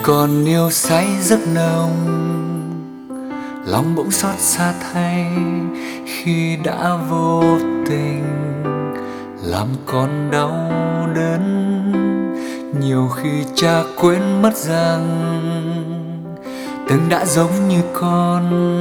còn yêu say giấc nồng, lòng bỗng xót xa thay khi đã vô tình làm con đau đớn. Nhiều khi cha quên mất rằng từng đã giống như con,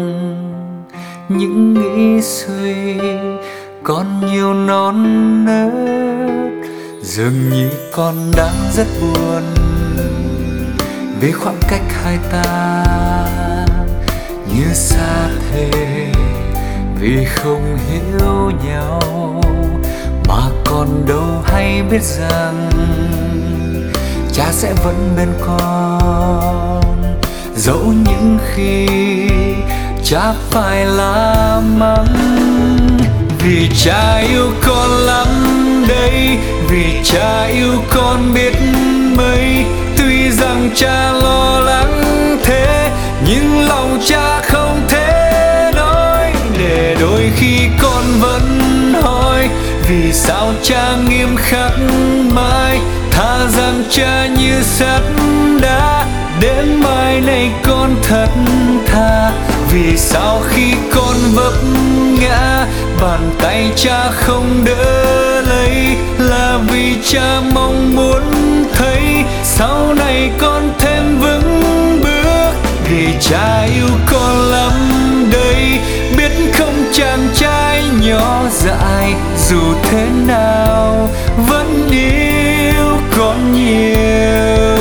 những nghĩ suy còn nhiều non nớt. Dường như con đang rất buồn vì khoảng cách hai ta như xa thề, vì không hiểu nhau. Mà con đâu hay biết rằng cha sẽ vẫn bên con, dẫu những khi cha phải la mắng. Vì cha yêu con lắm đấy, vì cha yêu con biết mấy. Tuy rằng cha lo lắng thế, nhưng lòng cha không thể nói. Để đôi khi con vẫn hỏi, vì sao cha nghiêm khắc mãi, thà rằng cha như sắt đá. Đến mai này con thật thà, vì sao khi con vấp ngã, bàn tay cha không đỡ lấy. Là vì cha mong muốn thấy sau này con thêm vững bước. Vì cha yêu con lắm đấy, biết không chàng trai nhỏ dại, dù thế nào vẫn yêu con nhiều.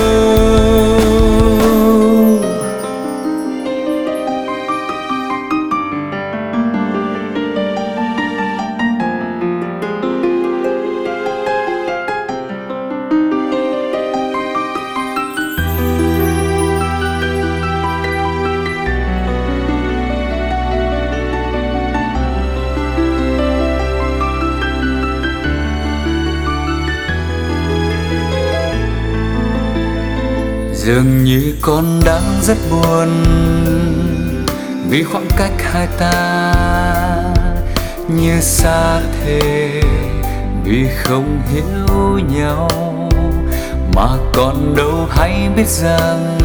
Dường như con đang rất buồn vì khoảng cách hai ta như xa thề, vì không hiểu nhau. Mà con đâu hay biết rằng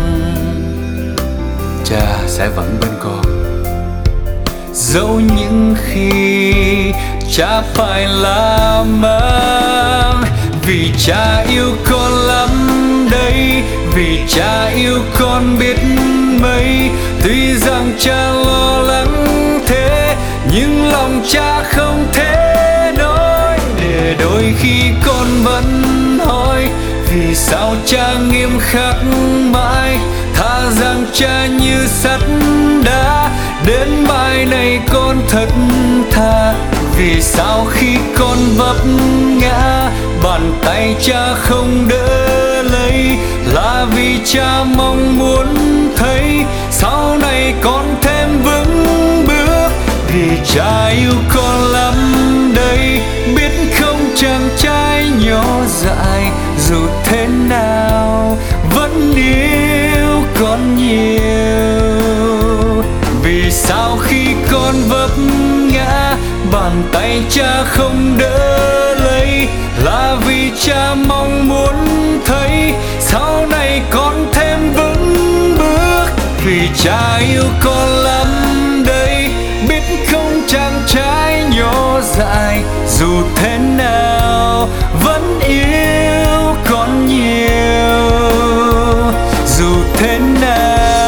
cha sẽ vẫn bên con, dẫu những khi cha phải la mắng. Vì cha yêu con lắm đấy, vì cha yêu con biết mấy. Tuy rằng cha lo lắng thế, nhưng lòng cha không thể nói. Để đôi khi con vẫn hỏi, vì sao cha nghiêm khắc mãi, thà rằng cha như sắt đá. Đến mai này con thật thà, vì sao khi con vấp ngã, bàn tay cha không đỡ lấy. Là vì cha mong muốn thấy sau này con thêm vững bước. Vì cha yêu con lắm đấy, biết không chàng trai nhỏ dại, dù thế nào vẫn yêu con nhiều. Vì sao khi con vấp ngã, bàn tay cha không đỡ lấy. Là vì cha mong muốn thấy sau này con thêm vững bước. Vì cha yêu con lắm đấy, biết không chàng trai nhỏ dại, dù thế nào vẫn yêu con nhiều. Dù thế nào